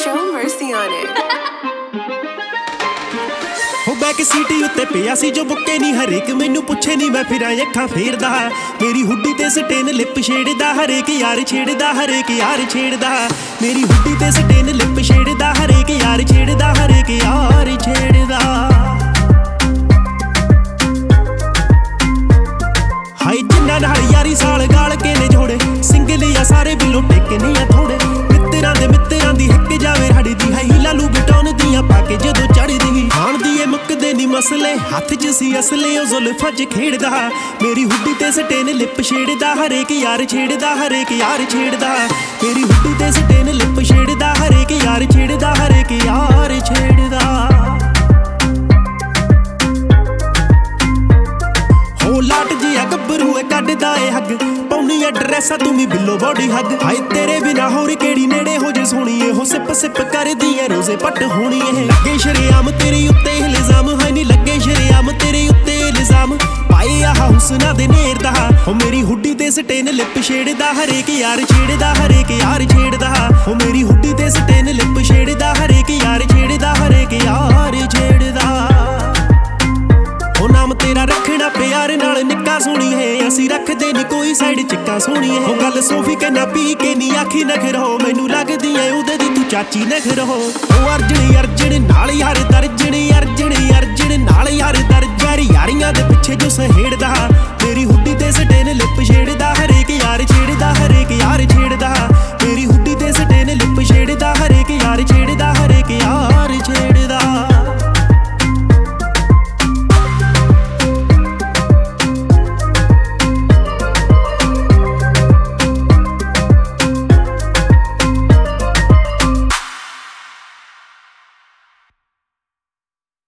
Show mercy on it. ਹੋ back ਸੀਟੀ ਉੱਤੇ ਪਿਆ ਸੀ ਜੋ ਬੁੱਕੇ ਨਹੀਂ ਹਰੇਕ ਮੈਨੂੰ ਪੁੱਛੇ ਨਹੀਂ ਮੈਂ ਫਿਰਾਂ ਅੱਖਾਂ ਫੇਰਦਾ ਮੇਰੀ ਹੁੱਡੀ ਤੇ ਸਟੇਨ ਲਿਪ ਛੇੜਦਾ ਹਰੇਕ ਯਾਰ ਛੇੜਦਾ ਹਰੇਕ ਯਾਰ ਛੇੜਦਾ ਮੇਰੀ ਹੁੱਡੀ ਤੇ ਸਟੇਨ ਲਿਪ ਛੇੜਦਾ ਹਰੇਕ ਯਾਰ ਛੇੜਦਾ ਹਰੇਕ ਯਾਰ ਛੇੜਦਾ ਹਾਈ ਜਿੰਨਾ ਨਾਲ ਯਾਰੀ ਸਾਲ ਗਾਲ ਕੇ ਨੇ ਜੋੜੇ ਸਿੰਗਲ ਆ ਸਾਰੇ ਬਿੱਲੋ ਟੇਕੇ ਨਹੀਂ ਆ ਥੋੜੇ ਮਿੱਤਰਾਂ ਦੀ ਹਿੱਕ ਜਾਵੇ ਹੜਦੀ ਹੈ ਲਾਲੂ ਬਟਾਉਣ ਦੀਆਂ ਪਾ ਕੇ ਜਦੋਂ ਚੜਦੀ ਖਾਣ ਦੀ ਏ ਮੁੱਕਦੇ ਨਹੀਂ ਮਸਲੇ ਹੱਥ 'ਚ ਸੀ ਅਸਲੇ ਉਹ ਜ਼ੁਲਫਾਂ 'ਚ ਖੇਡਦਾ ਮੇਰੀ ਹੁੱਡੀ ਤੇ ਸਟੇਨ ਲਿਪ ਛੇੜਦਾ ਹਰੇਕ ਯਾਰ ਛੇੜਦਾ ਹਰੇਕ ਯਾਰ ਛੇੜਦਾ ਮੇਰੀ ਹੁੱਡੀ ਤੇ ਸਟੇਨ ਲਿਪ ਛੇੜਦਾ ਹਰੇਕ ਯਾਰ ਛੇੜਦਾ ਹਰੇਕ ਯਾਰ ਛੇੜਦਾ ਹੋ ਲਾਟ ਜਿਹਾ ਗੱਭਰੂ ਏ ਕੱਢਦਾ ਏ ਹੱਗ ਪਾਉਣੀ ਐਡਰੈਸ ਆ ਤੂੰ ਵੀ ਬਿੱਲੋ ਬੋਡੀ ਹੱਗ ਹਾਏ ਤੇਰੇ ਬਿਨਾ ਹੋਰ ਕਿਹੜੀ ਨੇੜੇ ਹੋ ਜੇ ਸੋਹਣੀ ਇਹੋ ਸਿਪ ਸਿਪ ਕਰਦੀ ਏ ਰੋਜ਼ੇ ਪੱਟ ਹੋਣੀ ਇਹ ਲੱਗੇ ਸ਼ਰੇਆਮ ਤੇਰੇ ਉੱਤੇ ਇਲਜ਼ਾਮ ਹੈ ਨਹੀਂ ਲੱਗੇ ਸ਼ਰੇਆਮ ਤੇਰੇ ਉੱਤੇ ਇਲਜ਼ਾਮ ਪਾਏ ਆ ਹੁਸਨਾ ਦੇ ਨੇਰ ਦਾ ਹੋ ਮੇਰੀ ਹੁੱਡੀ ਤੇ ਸਟੇਨ ਲਿਪ ਛੇੜਦਾ ਹਰੇਕ ਯਾਰ ਛੇੜਦਾ ਹਰੇਕ ਯਾਰ ਛੇੜਦਾ ਹੋ ਮੇਰੀ ਹੁੱਡੀ ਤੇ ਸਟੇਨ ਲਿਪ ਛੇੜਦਾ ਹਰੇਕ ਯਾਰ ਛੇੜਦਾ ਹਰੇਕ ਯਾਰ ਛੇੜਦਾ ਉਹ ਨਾਮ ਤੇਰਾ ਰੱਖਣਾ ਪਿਆਰ ਨਾਲ ਨਿੱਕਾ ਸੋਹਣੀ ਹੈ ਅਸੀਂ ਰੱਖਦੇ ਨਹੀਂ ਕੋਈ ਸਾਈਡ ਚਿੱਕਾ ਸੋਹਣੀ ਹੈ ਉਹ ਗੱਲ ਸੋਫੀ ਕਹਿੰਦਾ ਪੀ ਕੇ ਨਹੀਂ ਆਖੀ ਨਖਰੋ ਮੈਨੂੰ ਲੱਗਦੀ ਐ ਉਹਦੇ ਦੀ ਤੂੰ ਚਾਚੀ ਨਖਰੋ ਉਹ ਅਰਜਣ ਨਾਲ ਯਾਰ ਦਰਜਣ ਅਰਜਣ ਨਾਲ ਯਾਰ ਦਰਜਾਰੀ ਯਾਰੀਆਂ ਦੇ ਪਿੱਛੇ ਜੋ ਸਹੇੜਦਾ